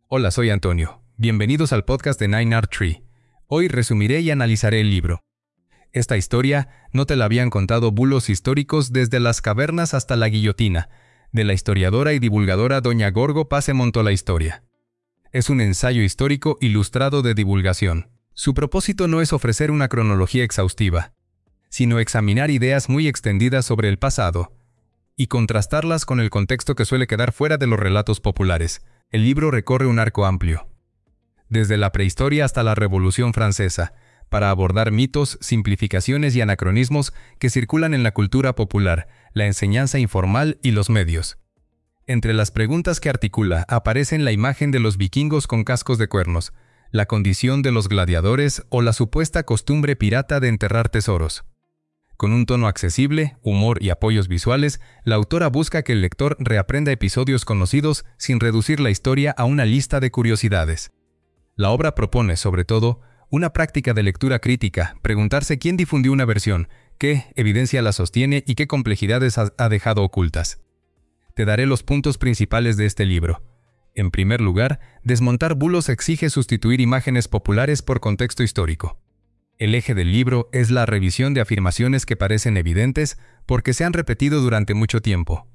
Hola, soy Antonio. Bienvenidos al podcast de 9art Tree. Hoy resumiré y analizaré el libro. Esta historia no te la habían contado bulos históricos desde las cavernas hasta la guillotina, de la historiadora y divulgadora Doña Gorgo Paz se montó la historia. Es un ensayo histórico ilustrado de divulgación. Su propósito no es ofrecer una cronología exhaustiva, sino examinar ideas muy extendidas sobre el pasado y contrastarlas con el contexto que suele quedar fuera de los relatos populares. El libro recorre un arco amplio, desde la prehistoria hasta la Revolución Francesa, para abordar mitos, simplificaciones y anacronismos que circulan en la cultura popular, la enseñanza informal y los medios. Entre las preguntas que articula aparecen la imagen de los vikingos con cascos de cuernos, la condición de los gladiadores o la supuesta costumbre pirata de enterrar tesoros. Con un tono accesible, humor y apoyos visuales, la autora busca que el lector reaprenda episodios conocidos sin reducir la historia a una lista de curiosidades. La obra propone, sobre todo, una práctica de lectura crítica, preguntarse quién difundió una versión, qué evidencia la sostiene y qué complejidades ha dejado ocultas. Te daré los puntos principales de este libro. En primer lugar, desmontar bulos exige sustituir imágenes populares por contexto histórico. El eje del libro es la revisión de afirmaciones que parecen evidentes porque se han repetido durante mucho tiempo.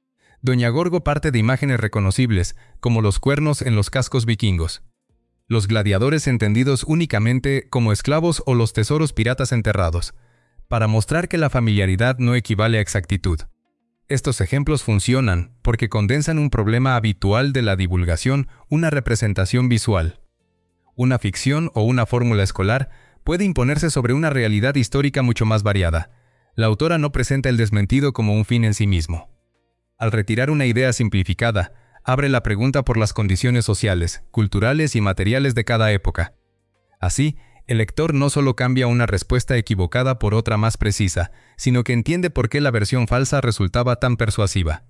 Doña Gorgo parte de imágenes reconocibles, como los cuernos en los cascos vikingos, los gladiadores entendidos únicamente como esclavos o los tesoros piratas enterrados, para mostrar que la familiaridad no equivale a exactitud. Estos ejemplos funcionan porque condensan un problema habitual de la divulgación, una representación visual. Una ficción o una fórmula escolar puede imponerse sobre una realidad histórica mucho más variada. La autora no presenta el desmentido como un fin en sí mismo. Al retirar una idea simplificada, abre la pregunta por las condiciones sociales, culturales y materiales de cada época. Así, el lector no solo cambia una respuesta equivocada por otra más precisa, sino que entiende por qué la versión falsa resultaba tan persuasiva.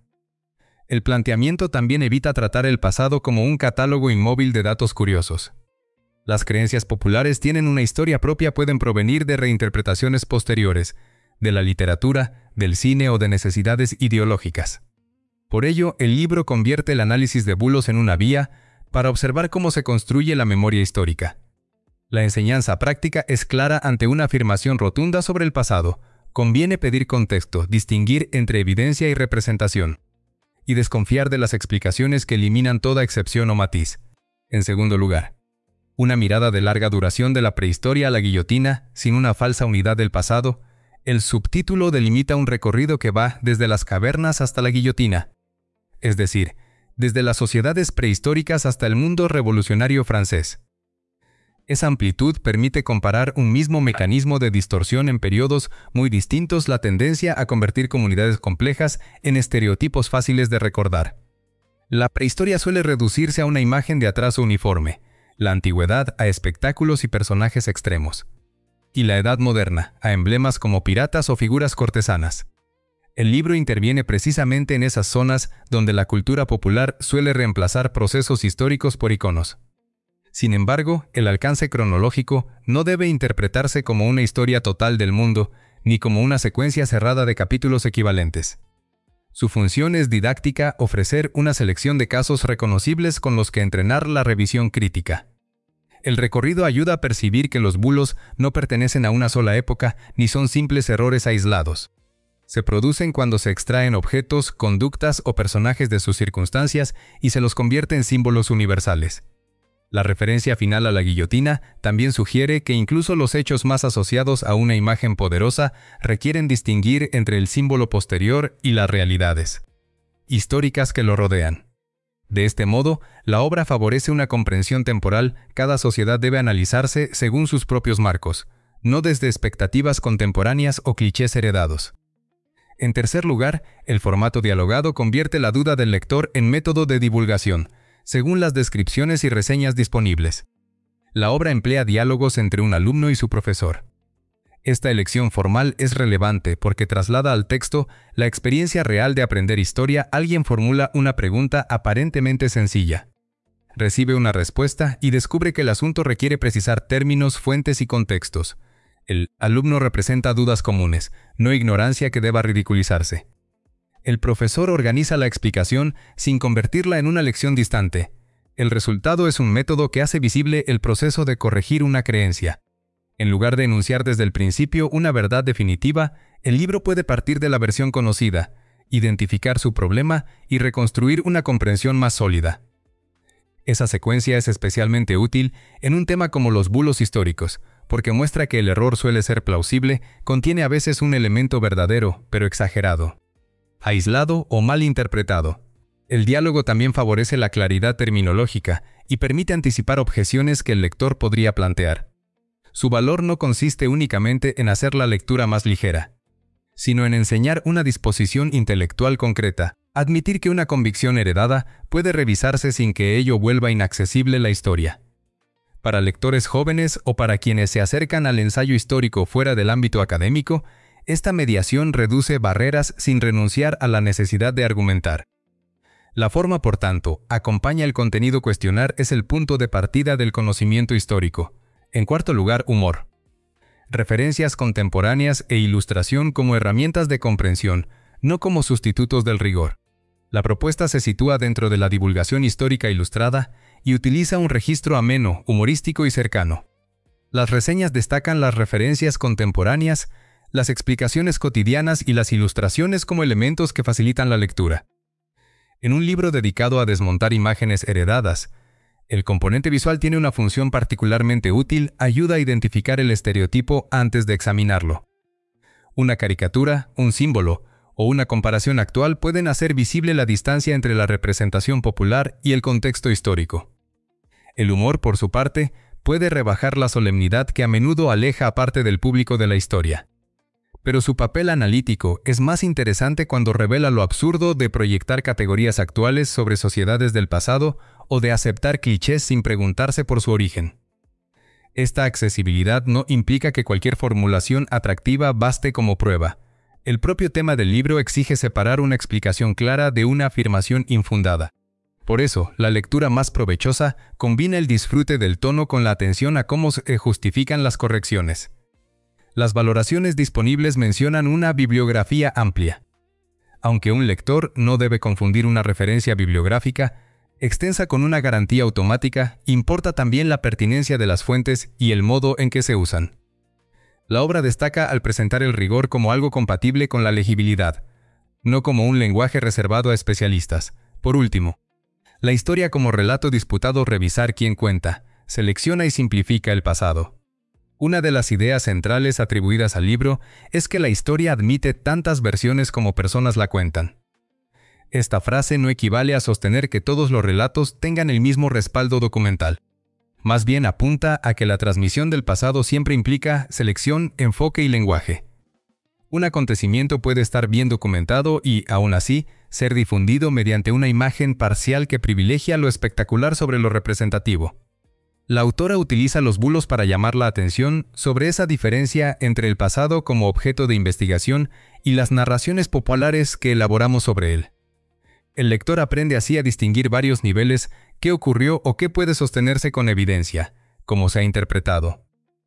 El planteamiento también evita tratar el pasado como un catálogo inmóvil de datos curiosos. Las creencias populares tienen una historia propia, pueden provenir de reinterpretaciones posteriores, de la literatura, del cine o de necesidades ideológicas. Por ello, el libro convierte el análisis de bulos en una vía para observar cómo se construye la memoria histórica. La enseñanza práctica es clara ante una afirmación rotunda sobre el pasado. Conviene pedir contexto, distinguir entre evidencia y representación, y desconfiar de las explicaciones que eliminan toda excepción o matiz. En segundo lugar, una mirada de larga duración de la prehistoria a la guillotina, sin una falsa unidad del pasado. El subtítulo delimita un recorrido que va desde las cavernas hasta la guillotina, es decir, desde las sociedades prehistóricas hasta el mundo revolucionario francés. Esa amplitud permite comparar un mismo mecanismo de distorsión en periodos muy distintos, la tendencia a convertir comunidades complejas en estereotipos fáciles de recordar. La prehistoria suele reducirse a una imagen de atraso uniforme, la antigüedad a espectáculos y personajes extremos, y la edad moderna a emblemas como piratas o figuras cortesanas. El libro interviene precisamente en esas zonas donde la cultura popular suele reemplazar procesos históricos por iconos. Sin embargo, el alcance cronológico no debe interpretarse como una historia total del mundo, ni como una secuencia cerrada de capítulos equivalentes. Su función es didáctica, ofrecer una selección de casos reconocibles con los que entrenar la revisión crítica. El recorrido ayuda a percibir que los bulos no pertenecen a una sola época ni son simples errores aislados. Se producen cuando se extraen objetos, conductas o personajes de sus circunstancias y se los convierte en símbolos universales. La referencia final a la guillotina también sugiere que incluso los hechos más asociados a una imagen poderosa requieren distinguir entre el símbolo posterior y las realidades históricas que lo rodean. De este modo, la obra favorece una comprensión temporal. Cada sociedad debe analizarse según sus propios marcos, no desde expectativas contemporáneas o clichés heredados. En tercer lugar, el formato dialogado convierte la duda del lector en método de divulgación, según las descripciones y reseñas disponibles. La obra emplea diálogos entre un alumno y su profesor. Esta elección formal es relevante porque traslada al texto la experiencia real de aprender historia. Alguien formula una pregunta aparentemente sencilla, recibe una respuesta y descubre que el asunto requiere precisar términos, fuentes y contextos. El alumno representa dudas comunes, no ignorancia que deba ridiculizarse. El profesor organiza la explicación sin convertirla en una lección distante. El resultado es un método que hace visible el proceso de corregir una creencia. En lugar de enunciar desde el principio una verdad definitiva, el libro puede partir de la versión conocida, identificar su problema y reconstruir una comprensión más sólida. Esa secuencia es especialmente útil en un tema como los bulos históricos, porque muestra que el error suele ser plausible, contiene a veces un elemento verdadero, pero exagerado, aislado o mal interpretado. El diálogo también favorece la claridad terminológica y permite anticipar objeciones que el lector podría plantear. Su valor no consiste únicamente en hacer la lectura más ligera, sino en enseñar una disposición intelectual concreta, admitir que una convicción heredada puede revisarse sin que ello vuelva inaccesible la historia. Para lectores jóvenes o para quienes se acercan al ensayo histórico fuera del ámbito académico, esta mediación reduce barreras sin renunciar a la necesidad de argumentar. La forma, por tanto, acompaña el contenido cuestionar es el punto de partida del conocimiento histórico. En cuarto lugar, humor. Referencias contemporáneas e ilustración como herramientas de comprensión, no como sustitutos del rigor. La propuesta se sitúa dentro de la divulgación histórica ilustrada y utiliza un registro ameno, humorístico y cercano. Las reseñas destacan las referencias contemporáneas, las explicaciones cotidianas y las ilustraciones como elementos que facilitan la lectura. En un libro dedicado a desmontar imágenes heredadas, el componente visual tiene una función particularmente útil, ayuda a identificar el estereotipo antes de examinarlo. Una caricatura, un símbolo o una comparación actual pueden hacer visible la distancia entre la representación popular y el contexto histórico. El humor, por su parte, puede rebajar la solemnidad que a menudo aleja a parte del público de la historia. Pero su papel analítico es más interesante cuando revela lo absurdo de proyectar categorías actuales sobre sociedades del pasado o de aceptar clichés sin preguntarse por su origen. Esta accesibilidad no implica que cualquier formulación atractiva baste como prueba. El propio tema del libro exige separar una explicación clara de una afirmación infundada. Por eso, la lectura más provechosa combina el disfrute del tono con la atención a cómo se justifican las correcciones. Las valoraciones disponibles mencionan una bibliografía amplia. Aunque un lector no debe confundir una referencia bibliográfica extensa con una garantía automática, importa también la pertinencia de las fuentes y el modo en que se usan. La obra destaca al presentar el rigor como algo compatible con la legibilidad, no como un lenguaje reservado a especialistas. Por último, la historia como relato disputado revisar quién cuenta, selecciona y simplifica el pasado. Una de las ideas centrales atribuidas al libro es que la historia admite tantas versiones como personas la cuentan. Esta frase no equivale a sostener que todos los relatos tengan el mismo respaldo documental. Más bien apunta a que la transmisión del pasado siempre implica selección, enfoque y lenguaje. Un acontecimiento puede estar bien documentado y, aún así, ser difundido mediante una imagen parcial que privilegia lo espectacular sobre lo representativo. La autora utiliza los bulos para llamar la atención sobre esa diferencia entre el pasado como objeto de investigación y las narraciones populares que elaboramos sobre él. El lector aprende así a distinguir varios niveles, qué ocurrió o qué puede sostenerse con evidencia, cómo se ha interpretado,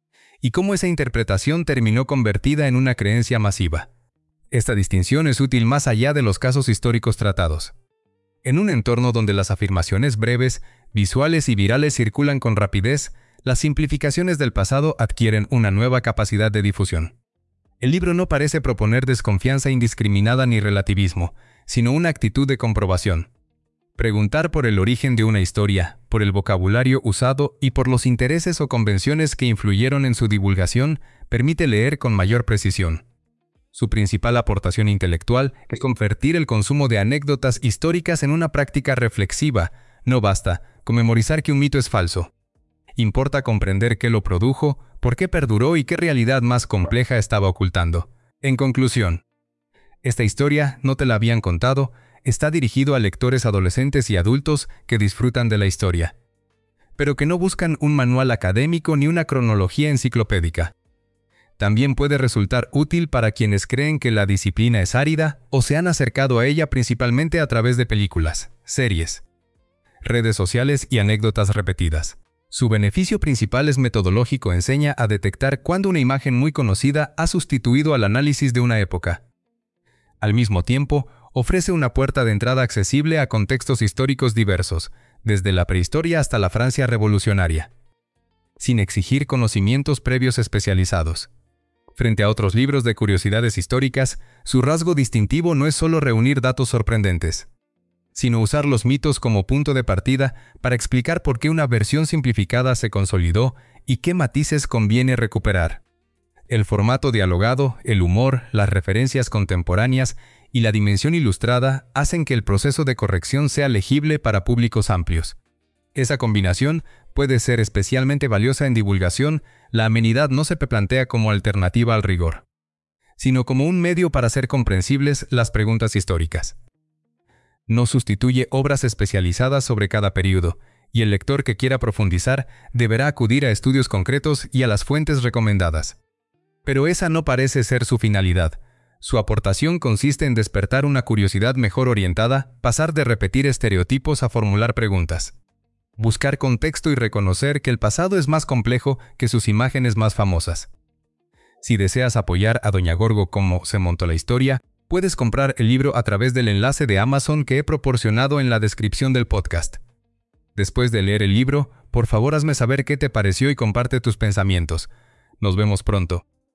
y cómo esa interpretación terminó convertida en una creencia masiva. Esta distinción es útil más allá de los casos históricos tratados. En un entorno donde las afirmaciones breves, visuales y virales circulan con rapidez, las simplificaciones del pasado adquieren una nueva capacidad de difusión. El libro no parece proponer desconfianza indiscriminada ni relativismo, sino una actitud de comprobación. Preguntar por el origen de una historia, por el vocabulario usado y por los intereses o convenciones que influyeron en su divulgación permite leer con mayor precisión. Su principal aportación intelectual es convertir el consumo de anécdotas históricas en una práctica reflexiva. No basta con memorizar que un mito es falso. Importa comprender qué lo produjo, por qué perduró y qué realidad más compleja estaba ocultando. En conclusión, esta historia, no te la habían contado, está dirigido a lectores adolescentes y adultos que disfrutan de la historia, pero que no buscan un manual académico ni una cronología enciclopédica. También puede resultar útil para quienes creen que la disciplina es árida o se han acercado a ella principalmente a través de películas, series, redes sociales y anécdotas repetidas. Su beneficio principal es metodológico, enseña a detectar cuándo una imagen muy conocida ha sustituido al análisis de una época. Al mismo tiempo, ofrece una puerta de entrada accesible a contextos históricos diversos, desde la prehistoria hasta la Francia revolucionaria, sin exigir conocimientos previos especializados. Frente a otros libros de curiosidades históricas, su rasgo distintivo no es solo reunir datos sorprendentes, sino usar los mitos como punto de partida para explicar por qué una versión simplificada se consolidó y qué matices conviene recuperar. El formato dialogado, el humor, las referencias contemporáneas y la dimensión ilustrada hacen que el proceso de corrección sea legible para públicos amplios. Esa combinación puede ser especialmente valiosa en divulgación. La amenidad no se plantea como alternativa al rigor, sino como un medio para hacer comprensibles las preguntas históricas. No sustituye obras especializadas sobre cada período, y el lector que quiera profundizar deberá acudir a estudios concretos y a las fuentes recomendadas. Pero esa no parece ser su finalidad. Su aportación consiste en despertar una curiosidad mejor orientada, pasar de repetir estereotipos a formular preguntas, buscar contexto y reconocer que el pasado es más complejo que sus imágenes más famosas. Si deseas apoyar a Doña Gorgo como se montó la historia, puedes comprar el libro a través del enlace de Amazon que he proporcionado en la descripción del podcast. Después de leer el libro, por favor hazme saber qué te pareció y comparte tus pensamientos. Nos vemos pronto.